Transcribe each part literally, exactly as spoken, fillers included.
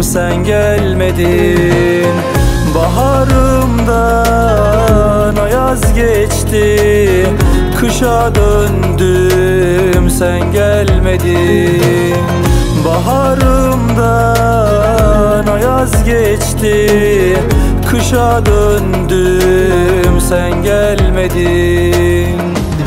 sen gelmedin. Baharımdan ayaz geçti, kışa döndüm sen gelmedin. Baharımdan ayaz geçti, kışa döndüm sen gelmedin.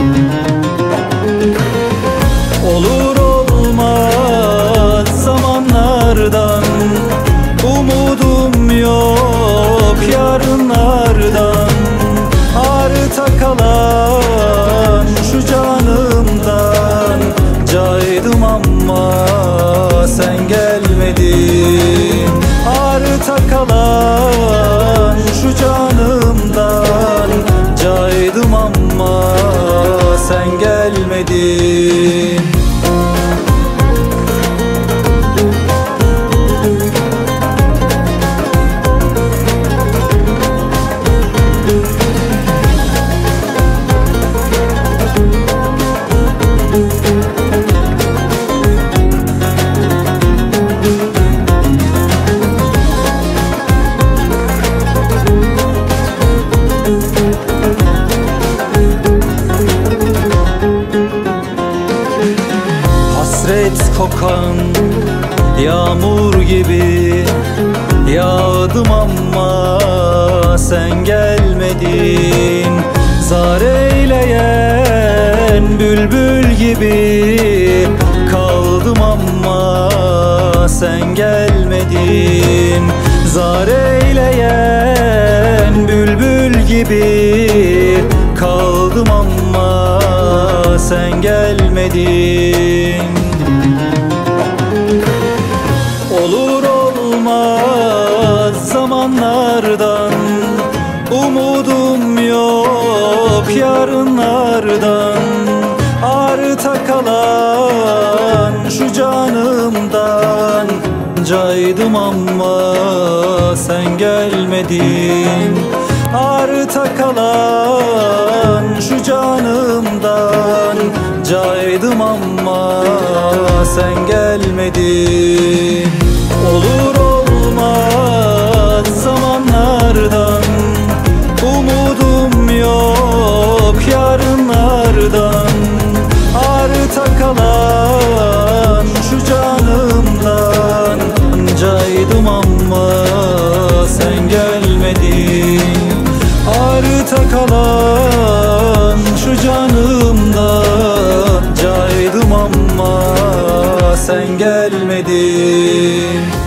Olur olmaz zamanlardan umudum yok, yarınlardan arta kalan şu canımdan caydım ama sen gelmedin. Arta kalan şu canımdan caydım ama sen gelmedin. Hasret kokan yağmur gibi yağdım ama sen gelmedin. Zar eyleyen bülbül gibi kaldım ama sen gelmedin. Zar eyleyen bülbül gibi kaldım ama sen gelmedin. Olur olmaz zamanlardan umudum yok, yarınlardan arta kalan şu canımdan caydım ama sen gelmedin. Arta kalan şu canımdan caydım ama sen gelmedin. Olur olmaz zamanlardan umudum yok, yarınlardan arta kalan şu canımdan caydım ama sen gelmedin. Arta kalan şu canımdan caydım ama sen gelmedin.